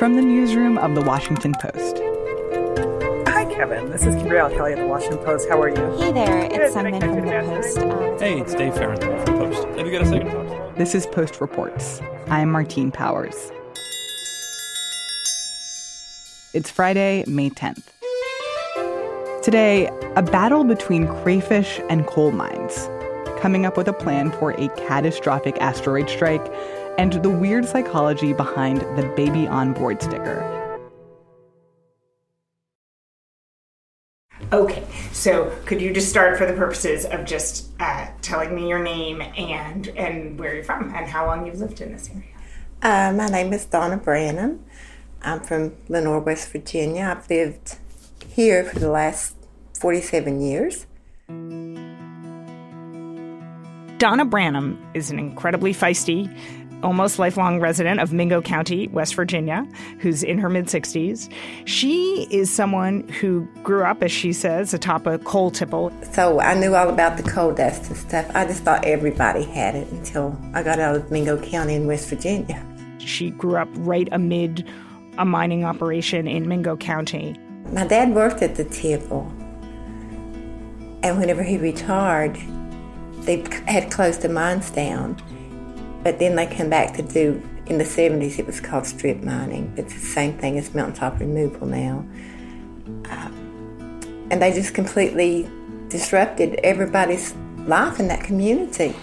from the newsroom of The Washington Post. Hi, Kevin. This is Gabrielle Kelly of The Washington Post. How are you? Hey there, it's Simon from The Post. Hey, it's Dave Farrington from Post. Have you got a second to talk? This is Post Reports. I'm Martine Powers. It's Friday, May 10th. Today, a battle between crayfish and coal mines, coming up with a plan for a catastrophic asteroid strike, and the weird psychology behind the baby on board sticker. Okay, so could you just start for the purposes of just telling me your name and where you're from and how long you've lived in this area? My name is Donna Branham. I'm from Lenoir, West Virginia. I've lived here for the last 47 years. Donna Branham is an incredibly feisty, almost lifelong resident of Mingo County, West Virginia, who's in her mid-60s. She is someone who grew up, as she says, atop a coal tipple. So I knew all about the coal dust and stuff. I just thought everybody had it until I got out of Mingo County in West Virginia. She grew up right amid a mining operation in Mingo County. My dad worked at the tipple, and whenever he retired, they had closed the mines down. But then they came back to do, in the 70s, it was called strip mining. It's the same thing as mountaintop removal now. And they just completely disrupted everybody's life in that community.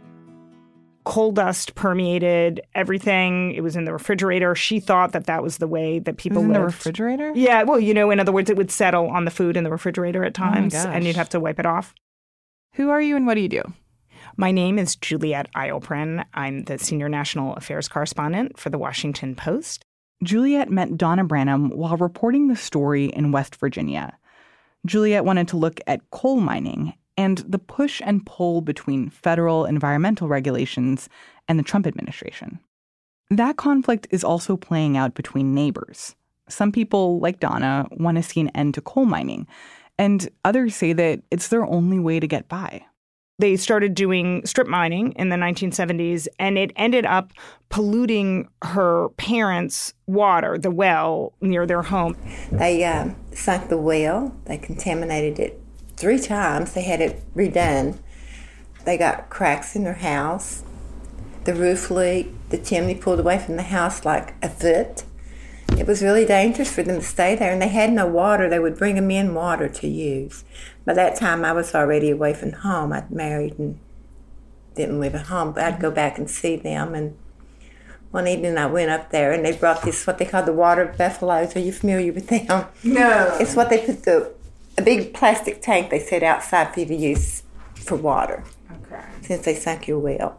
Coal dust permeated everything. It was in the refrigerator. She thought that was the way that people lived. In the refrigerator? Yeah, well, in other words, it would settle on the food in the refrigerator at times, gosh. and you'd have to wipe it off. Who are you and what do you do? My name is Juliet Eilprin. I'm the senior national affairs correspondent for The Washington Post. Juliet met Donna Branham while reporting the story in West Virginia. Juliet wanted to look at coal mining and the push and pull between federal environmental regulations and the Trump administration. That conflict is also playing out between neighbors. Some people, like Donna, want to see an end to coal mining, and others say that it's their only way to get by. They started doing strip mining in the 1970s, and it ended up polluting her parents' water, the well near their home. They sunk the well. They contaminated it 3 times. They had it redone. They got cracks in their house. The roof leaked. The chimney pulled away from the house like a foot. It was really dangerous for them to stay there, and they had no water. They would bring them in water to use. By that time, I was already away from home. I'd married and didn't live at home, but I'd go back and see them. And one evening, I went up there, and they brought this, what they call the water buffaloes. Are you familiar with them? No. It's what they put a big plastic tank they set outside for you to use for water. Okay. Since they sunk your well.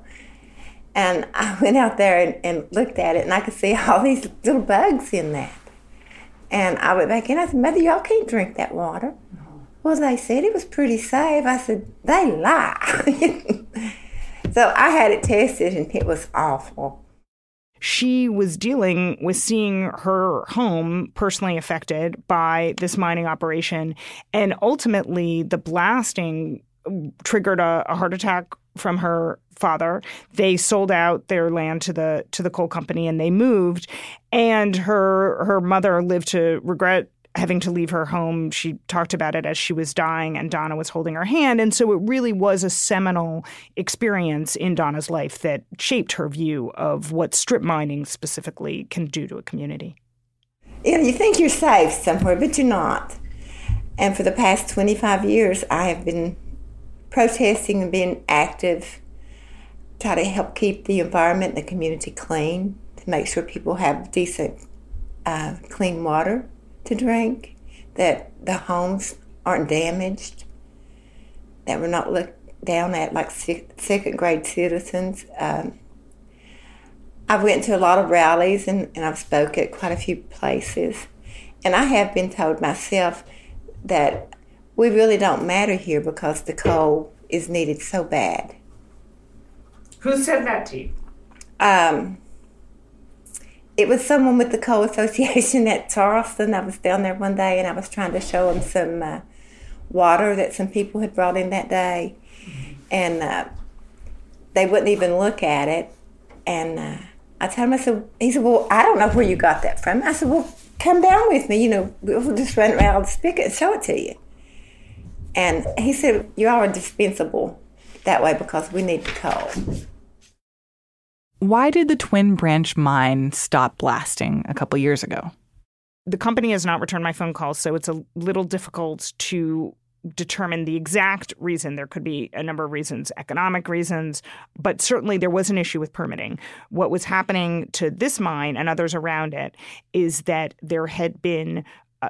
And I went out there and looked at it, and I could see all these little bugs in that. And I went back in. I said, Mother, y'all can't drink that water. No. Well, they said it was pretty safe. I said, they lie. So I had it tested, and it was awful. She was dealing with seeing her home personally affected by this mining operation. And ultimately, the blasting triggered a heart attack from her father. They sold out their land to the coal company, and they moved. And her mother lived to regret having to leave her home. She talked about it as she was dying, and Donna was holding her hand. And so it really was a seminal experience in Donna's life that shaped her view of what strip mining specifically can do to a community. You think you're safe somewhere, but you're not. And for the past 25 years, I have been protesting and being active, try to help keep the environment and the community clean, to make sure people have decent, clean water to drink, that the homes aren't damaged, that we're not looked down at like second-grade citizens. I went to a lot of rallies and I've spoke at quite a few places, and I have been told myself that we really don't matter here because the coal is needed so bad. Who said that to you? It was someone with the Coal Association at Charleston. I was down there one day, and I was trying to show them some water that some people had brought in that day. And they wouldn't even look at it. And I told him, he said, well, I don't know where you got that from. I said, well, come down with me, we'll just run around the spigot and show it to you. And he said, you are dispensable that way because we need the coal. Why did the Twin Branch mine stop blasting a couple years ago? The company has not returned my phone calls, so it's a little difficult to determine the exact reason. There could be a number of reasons, economic reasons, but certainly there was an issue with permitting. What was happening to this mine and others around it is that there had been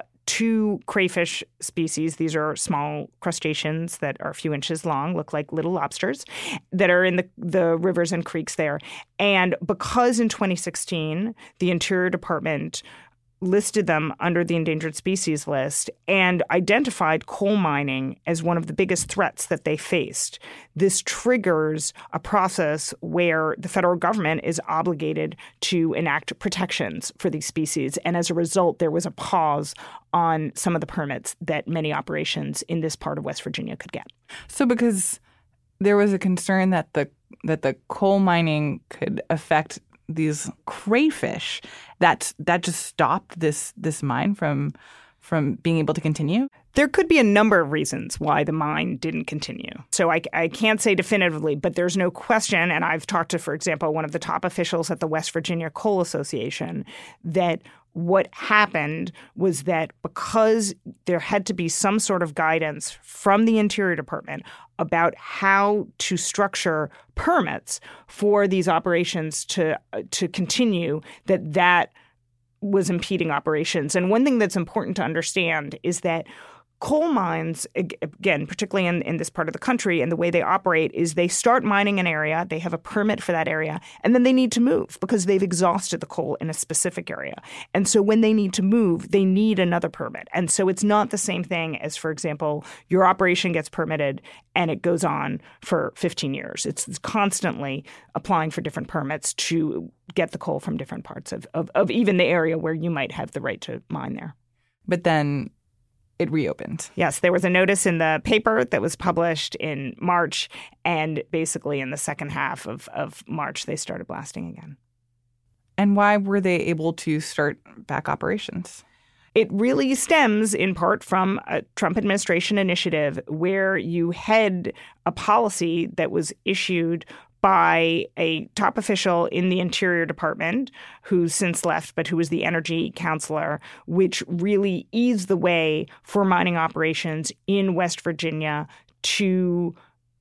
two crayfish species. These are small crustaceans that are a few inches long, look like little lobsters, that are in the rivers and creeks there. And because in 2016, the Interior Department listed them under the endangered species list and identified coal mining as one of the biggest threats that they faced. This triggers a process where the federal government is obligated to enact protections for these species. And as a result, there was a pause on some of the permits that many operations in this part of West Virginia could get. So because there was a concern that the coal mining could affect these crayfish, that just stopped this mine from being able to continue? There could be a number of reasons why the mine didn't continue. So I can't say definitively, but there's no question, and I've talked to, for example, one of the top officials at the West Virginia Coal Association, that what happened was that because there had to be some sort of guidance from the Interior Department about how to structure permits for these operations to continue, that was impeding operations. And one thing that's important to understand is that coal mines, again, particularly in this part of the country, and the way they operate is they start mining an area, they have a permit for that area, and then they need to move because they've exhausted the coal in a specific area. And so when they need to move, they need another permit. And so it's not the same thing as, for example, your operation gets permitted and it goes on for 15 years. It's constantly applying for different permits to get the coal from different parts of even the area where you might have the right to mine there. But then it reopened. Yes, there was a notice in the paper that was published in March, and basically in the second half of March, they started blasting again. And why were they able to start back operations? It really stems in part from a Trump administration initiative where you had a policy that was issued by a top official in the Interior Department who's since left, but who was the energy counselor, which really eased the way for mining operations in West Virginia to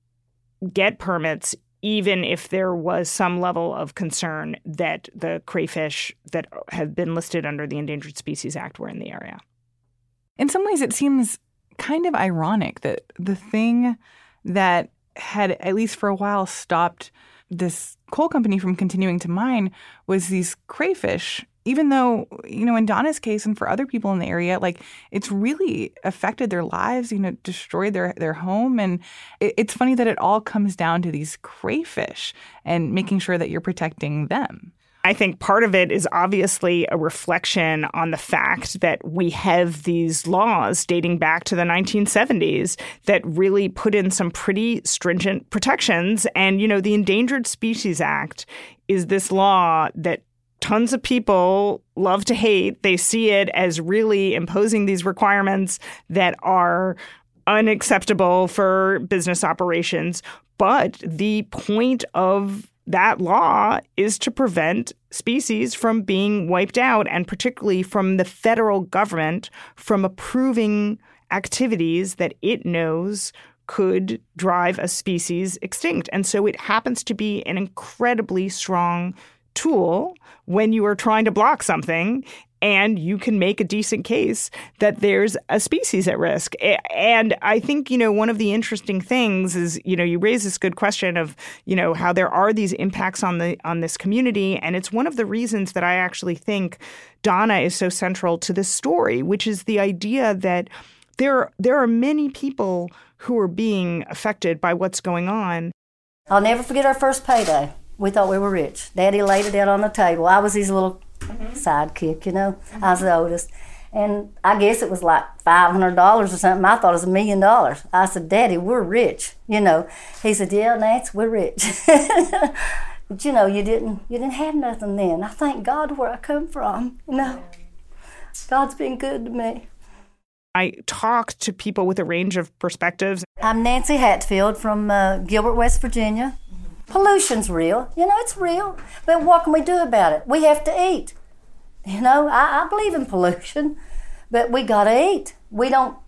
get permits, even if there was some level of concern that the crayfish that have been listed under the Endangered Species Act were in the area. In some ways, it seems kind of ironic that the thing that had, at least for a while, stopped this coal company from continuing to mine was these crayfish, even though, in Donna's case and for other people in the area, it's really affected their lives, destroyed their home. And it's funny that it all comes down to these crayfish and making sure that you're protecting them. I think part of it is obviously a reflection on the fact that we have these laws dating back to the 1970s that really put in some pretty stringent protections. And, the Endangered Species Act is this law that tons of people love to hate. They see it as really imposing these requirements that are unacceptable for business operations. But the point of that law is to prevent species from being wiped out, and particularly from the federal government from approving activities that it knows could drive a species extinct. And so it happens to be an incredibly strong tool when you are trying to block something and you can make a decent case that there's a species at risk. And I think, one of the interesting things is, you raise this good question of, how there are these impacts on this community. And it's one of the reasons that I actually think Donna is so central to this story, which is the idea that there are many people who are being affected by what's going on. I'll never forget our first payday. We thought we were rich. Daddy laid it out on the table. I was his little sidekick, I was the oldest. And I guess it was like $500 or something. I thought it was $1 million. I said, Daddy, we're rich, He said, yeah, Nance, we're rich. But you know, you didn't have nothing then. I thank God where I come from. You know, God's been good to me. I talk to people with a range of perspectives. I'm Nancy Hatfield from Gilbert, West Virginia. Pollution's real. You know, it's real. But what can we do about it? We have to eat. You know, I believe in pollution, but we got to eat. We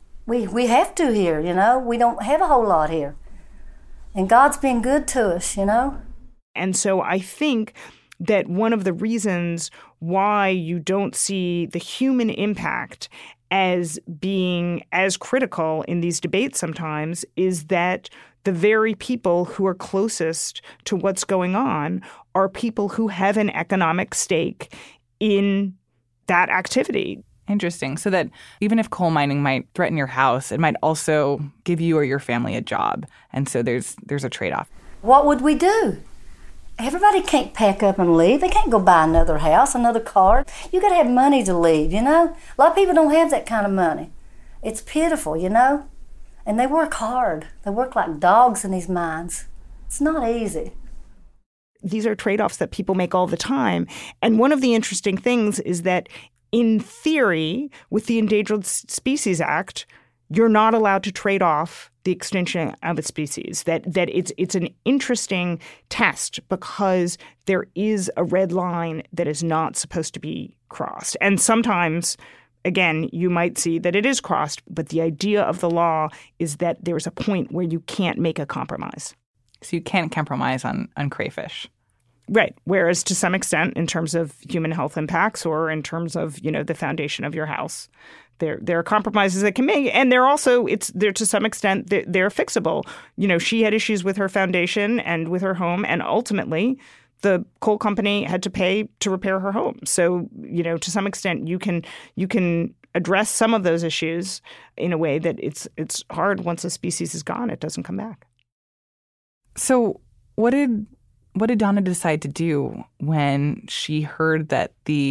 have to here, you know. We don't have a whole lot here. And God's been good to us, you know. And so I think that one of the reasons why you don't see the human impact as being as critical in these debates sometimes is that the very people who are closest to what's going on are people who have an economic stake in that activity. Interesting. So that even if coal mining might threaten your house, it might also give you or your family a job. And so there's a trade-off. What would we do? Everybody can't pack up and leave. They can't go buy another house, another car. You got to have money to leave, you know? A lot of people don't have that kind of money. It's pitiful, you know? And they work hard. They work like dogs in these mines. It's not easy. These are trade-offs that people make all the time. And one of the interesting things is that in theory, with the Endangered Species Act, you're not allowed to trade off the extinction of a species. That it's an interesting test because there is a red line that is not supposed to be crossed. And sometimes, again, you might see that it is crossed, but the idea of the law is that there's a point where you can't make a compromise. So you can't compromise on crayfish. Right. Whereas to some extent, in terms of human health impacts or in terms of, you know, the foundation of your house, there are compromises that can make, and they're also they're to some extent they're fixable. You know, she had issues with her foundation and with her home, and ultimately the coal company had to pay to repair her home. So, you know, to some extent you can address some of those issues in a way that it's hard once a species is gone, it doesn't come back. So what did Donna decide to do when she heard that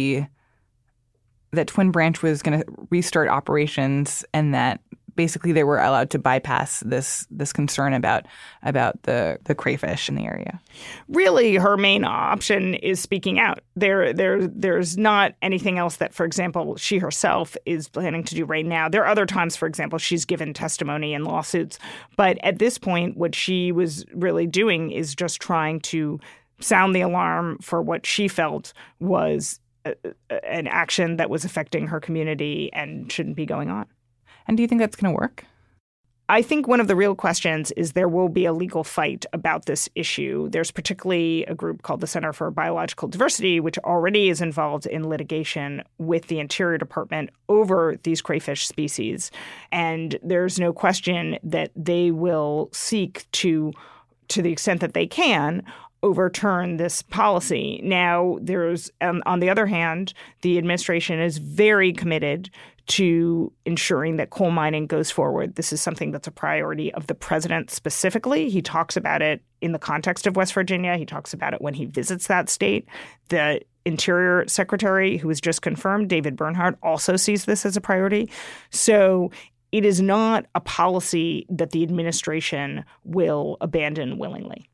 that Twin Branch was going to restart operations and that basically they were allowed to bypass this concern about the crayfish in the area? Really, her main option is speaking out. There's not anything else that, for example, she herself is planning to do right now. There are other times, for example, she's given testimony in lawsuits. But at this point, what she was really doing is just trying to sound the alarm for what she felt was an action that was affecting her community and shouldn't be going on. And do you think that's going to work? I think one of the real questions is there will be a legal fight about this issue. There's particularly a group called the Center for Biological Diversity, which already is involved in litigation with the Interior Department over these crayfish species. And there's no question that they will seek to the extent that they can, overturn this policy. Now, there's on the other hand, the administration is very committed to ensuring that coal mining goes forward. This is something that's a priority of the president specifically. He talks about it in the context of West Virginia. He talks about it when he visits that state. The Interior Secretary, who was just confirmed, David Bernhardt, also sees this as a priority. So it is not a policy that the administration will abandon willingly.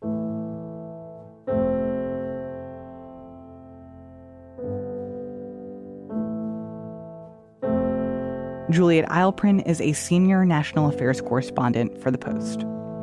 Juliet Eilperin is a senior national affairs correspondent for The Post.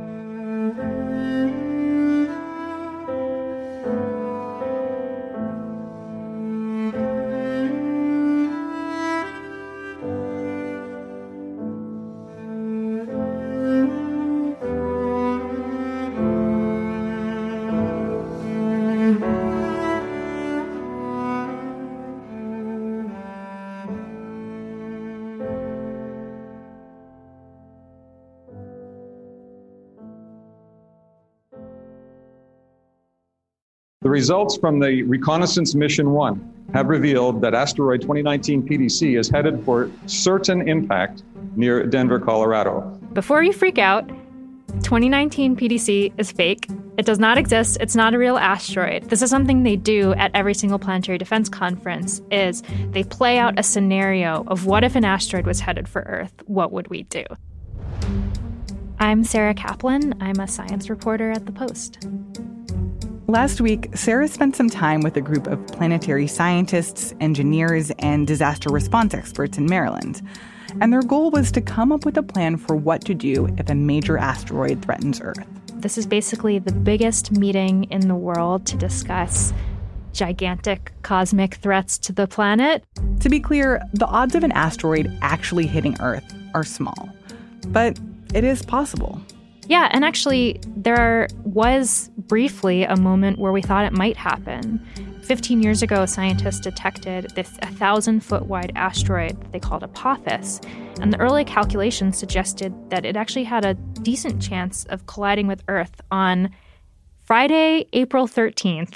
The results from the Reconnaissance Mission 1 have revealed that asteroid 2019 PDC is headed for certain impact near Denver, Colorado. Before you freak out, 2019 PDC is fake. It does not exist. It's not a real asteroid. This is something they do at every single planetary defense conference, is they play out a scenario of what if an asteroid was headed for Earth? What would we do? I'm Sarah Kaplan. I'm a science reporter at The Post. Last week, Sarah spent some time with a group of planetary scientists, engineers, and disaster response experts in Maryland. And their goal was to come up with a plan for what to do if a major asteroid threatens Earth. This is basically the biggest meeting in the world to discuss gigantic cosmic threats to the planet. To be clear, the odds of an asteroid actually hitting Earth are small. But it is possible. Yeah, and actually, there was briefly a moment where we thought it might happen. 15 years ago, scientists detected this 1,000-foot wide asteroid that they called Apophis, and the early calculations suggested that it actually had a decent chance of colliding with Earth on Friday, April 13th,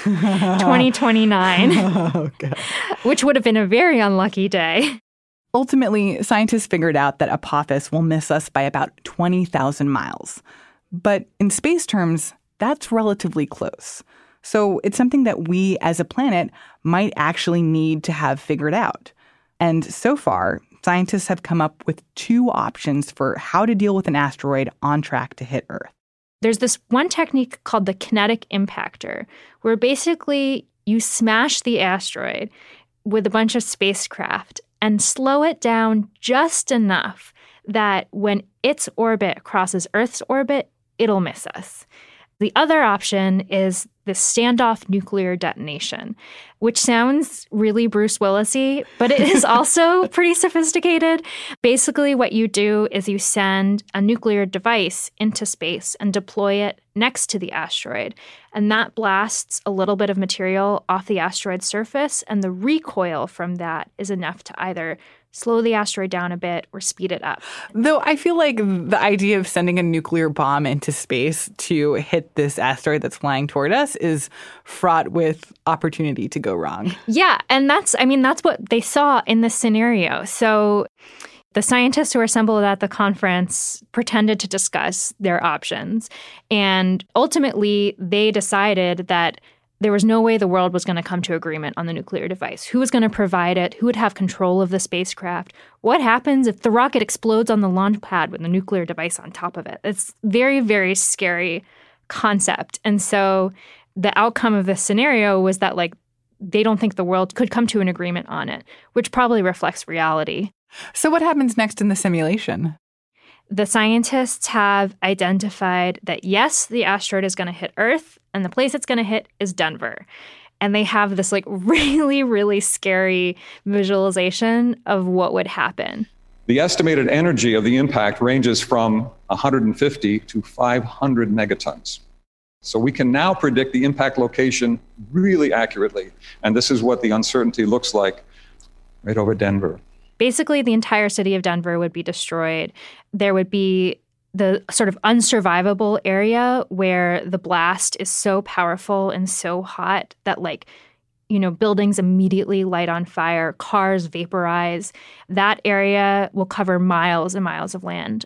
2029, Oh, God. Which would have been a very unlucky day. Ultimately, scientists figured out that Apophis will miss us by about 20,000 miles. But in space terms, that's relatively close. So it's something that we as a planet might actually need to have figured out. And so far, scientists have come up with 2 options for how to deal with an asteroid on track to hit Earth. There's this one technique called the kinetic impactor, where basically you smash the asteroid with a bunch of spacecraft and slow it down just enough that when its orbit crosses Earth's orbit, it'll miss us. The other option is the standoff nuclear detonation, which sounds really Bruce Willis-y, but it is also pretty sophisticated. Basically, what you do is you send a nuclear device into space and deploy it next to the asteroid. And that blasts a little bit of material off the asteroid's surface, and the recoil from that is enough to either slow the asteroid down a bit or speed it up. Though I feel like the idea of sending a nuclear bomb into space to hit this asteroid that's flying toward us is fraught with opportunity to go wrong. Yeah, and that's what they saw in this scenario. So the scientists who were assembled at the conference pretended to discuss their options. And ultimately, they decided that there was no way the world was going to come to agreement on the nuclear device. Who was going to provide it? Who would have control of the spacecraft? What happens if the rocket explodes on the launch pad with a nuclear device on top of it? It's very, very scary concept. And so the outcome of this scenario was that, they don't think the world could come to an agreement on it, which probably reflects reality. So what happens next in the simulation? The scientists have identified that, yes, the asteroid is going to hit Earth, and the place it's going to hit is Denver. And they have this really, really scary visualization of what would happen. The estimated energy of the impact ranges from 150 to 500 megatons. So we can now predict the impact location really accurately. And this is what the uncertainty looks like right over Denver. Basically, the entire city of Denver would be destroyed. There would be the sort of unsurvivable area where the blast is so powerful and so hot that, buildings immediately light on fire, cars vaporize. That area will cover miles and miles of land.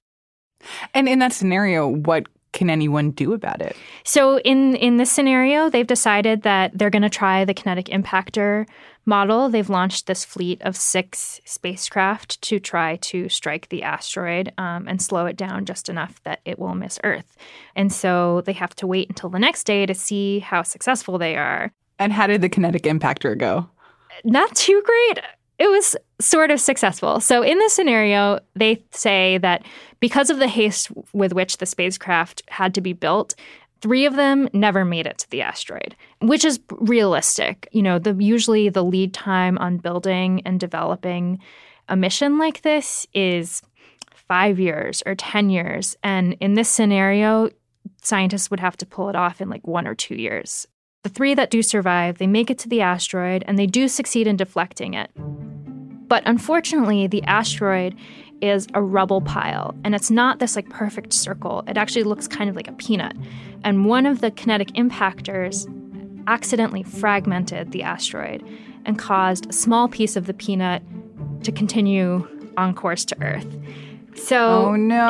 And in that scenario, what can anyone do about it? So in this scenario, they've decided that they're going to try the kinetic impactor model. They've launched this fleet of 6 spacecraft to try to strike the asteroid and slow it down just enough that it will miss Earth. And so they have to wait until the next day to see how successful they are. And how did the kinetic impactor go? Not too great. It was sort of successful. So in this scenario, they say that because of the haste with which the spacecraft had to be built, 3 of them never made it to the asteroid, which is realistic. Usually the lead time on building and developing a mission like this is 5 years or 10 years. And in this scenario, scientists would have to pull it off in 1 or 2 years. The 3 that do survive, they make it to the asteroid, and they do succeed in deflecting it. But unfortunately, the asteroid is a rubble pile, and it's not this perfect circle. It actually looks kind of like a peanut. And one of the kinetic impactors accidentally fragmented the asteroid and caused a small piece of the peanut to continue on course to Earth. So, oh no.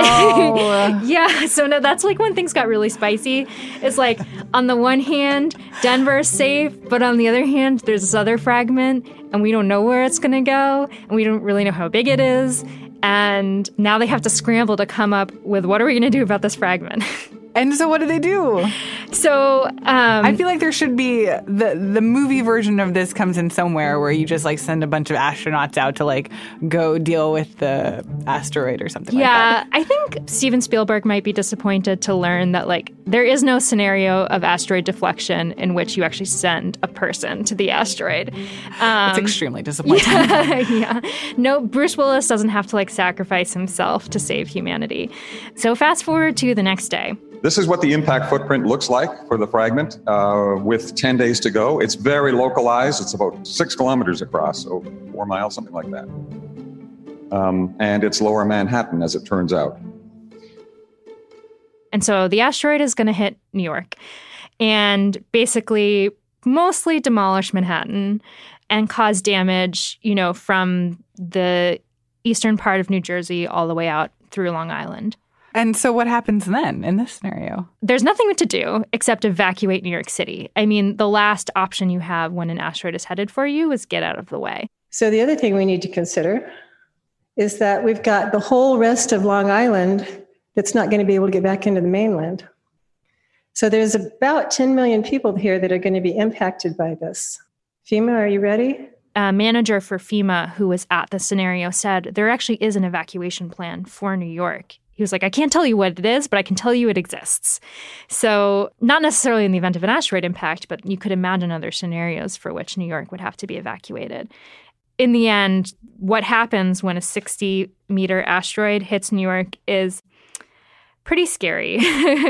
Yeah, so no, that's when things got really spicy. It's on the one hand, Denver's safe, but on the other hand, there's this other fragment, and we don't know where it's going to go, and we don't really know how big it is. And now they have to scramble to come up with what are we going to do about this fragment? And so what do they do? So I feel like there should be the movie version of this comes in somewhere where you just like send a bunch of astronauts out to like go deal with the asteroid or something like that. Yeah, I think Steven Spielberg might be disappointed to learn that like there is no scenario of asteroid deflection in which you actually send a person to the asteroid. It's extremely disappointing. Yeah. No, Bruce Willis doesn't have to like sacrifice himself to save humanity. So fast forward to the next day. This is what the impact footprint looks like for the fragment with 10 days to go. It's very localized. It's about 6 kilometers across, so 4 miles, something like that. And it's lower Manhattan, as it turns out. And so the asteroid is going to hit New York and basically mostly demolish Manhattan and cause damage, you know, from the eastern part of New Jersey all the way out through Long Island. And so what happens then in this scenario? There's nothing to do except evacuate New York City. I mean, the last option you have when an asteroid is headed for you is get out of the way. So the other thing we need to consider is that we've got the whole rest of Long Island that's not going to be able to get back into the mainland. So there's about 10 million people here that are going to be impacted by this. FEMA, are you ready? A manager for FEMA who was at the scenario said there actually is an evacuation plan for New York. He was like, I can't tell you what it is, but I can tell you it exists. So not necessarily in the event of an asteroid impact, but you could imagine other scenarios for which New York would have to be evacuated. In the end, what happens when a 60-meter asteroid hits New York is pretty scary.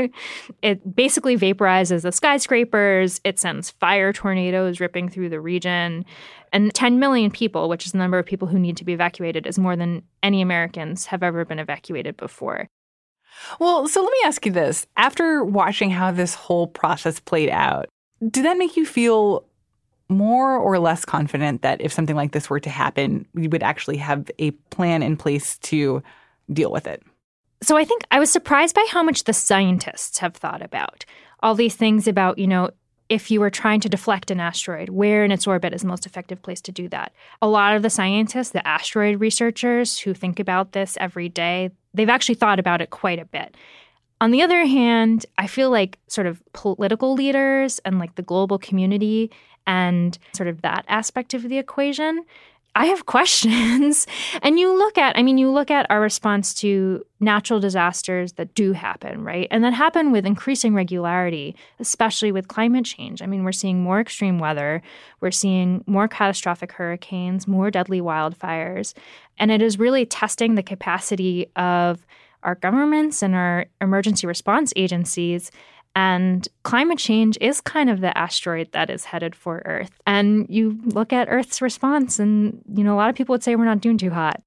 It basically vaporizes the skyscrapers. It sends fire tornadoes ripping through the region. And 10 million people, which is the number of people who need to be evacuated, is more than any Americans have ever been evacuated before. Well, so let me ask you this. After watching how this whole process played out, did that make you feel more or less confident that if something like this were to happen, we would actually have a plan in place to deal with it? So I think I was surprised by how much the scientists have thought about all these things about, you know, if you were trying to deflect an asteroid, where in its orbit is the most effective place to do that? A lot of the scientists, the asteroid researchers who think about this every day, they've actually thought about it quite a bit. On the other hand, I feel like sort of political leaders and like the global community and sort of that aspect of the equation, I have questions. And you look at our response to natural disasters that do happen, right? And that happen with increasing regularity, especially with climate change. I mean, we're seeing more extreme weather. We're seeing more catastrophic hurricanes, more deadly wildfires. And it is really testing the capacity of our governments and our emergency response agencies. And climate change is kind of the asteroid that is headed for Earth. And you look at Earth's response and, you know, a lot of people would say we're not doing too hot.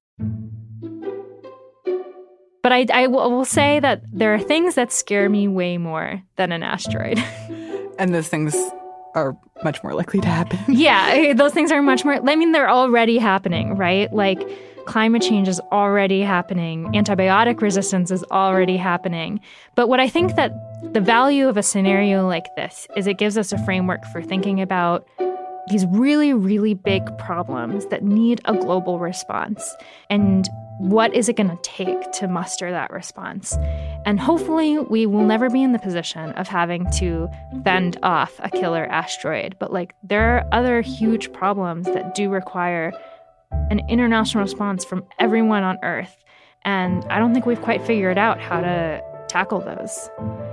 But I will say that there are things that scare me way more than an asteroid. And those things are much more likely to happen. Yeah, those things are much more, I mean, they're already happening, right? Like climate change is already happening. Antibiotic resistance is already happening. But what I think that the value of a scenario like this is it gives us a framework for thinking about these really, really big problems that need a global response. And what is it going to take to muster that response? And hopefully we will never be in the position of having to fend off a killer asteroid. But like there are other huge problems that do require an international response from everyone on Earth. And I don't think we've quite figured out how to tackle those.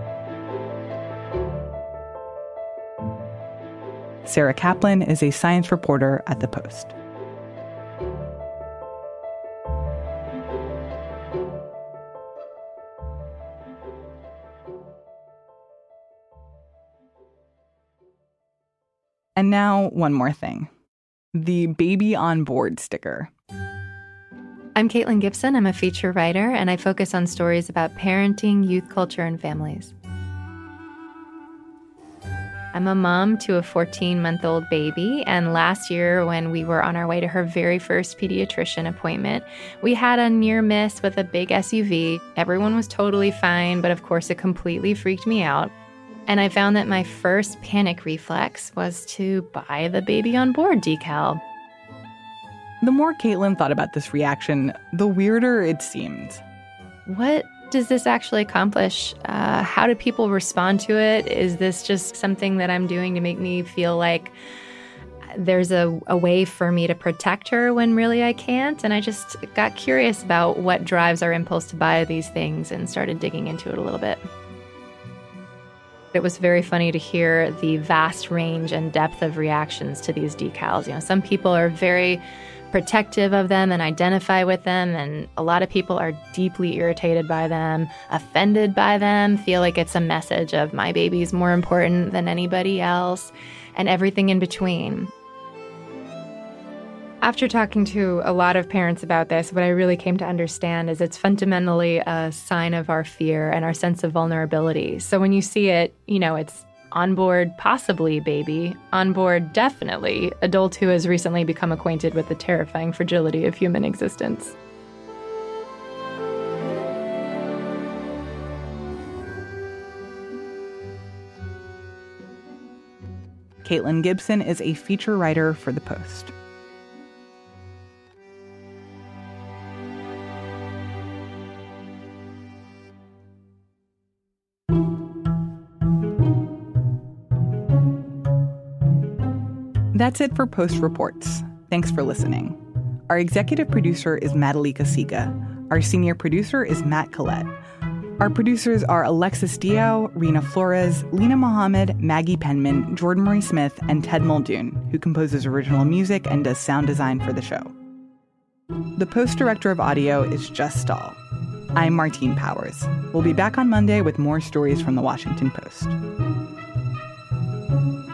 Sarah Kaplan is a science reporter at The Post. And now, one more thing. The Baby on Board sticker. I'm Caitlin Gibson. I'm a feature writer, and I focus on stories about parenting, youth culture, and families. I'm a mom to a 14-month-old baby, and last year when we were on our way to her very first pediatrician appointment, we had a near miss with a big SUV. Everyone was totally fine, but of course it completely freaked me out. And I found that my first panic reflex was to buy the Baby on Board decal. The more Caitlin thought about this reaction, the weirder it seemed. What does this actually accomplish? How do people respond to it? Is this just something that I'm doing to make me feel like there's a way for me to protect her when really I can't? And I just got curious about what drives our impulse to buy these things and started digging into it a little bit. It was very funny to hear the vast range and depth of reactions to these decals. You know, some people are very protective of them and identify with them, and a lot of people are deeply irritated by them, offended by them, feel like it's a message of my baby's more important than anybody else, and everything in between. After talking to a lot of parents about this, what I really came to understand is it's fundamentally a sign of our fear and our sense of vulnerability. So when you see it, you know, it's on board, possibly baby, on board, definitely adult who has recently become acquainted with the terrifying fragility of human existence. Caitlin Gibson is a feature writer for The Post. That's it for Post Reports. Thanks for listening. Our executive producer is Madalika Siga. Our senior producer is Matt Collette. Our producers are Alexis Diao, Rena Flores, Lena Mohammed, Maggie Penman, Jordan Marie Smith, and Ted Muldoon, who composes original music and does sound design for the show. The Post director of audio is Jess Stahl. I'm Martine Powers. We'll be back on Monday with more stories from the Washington Post.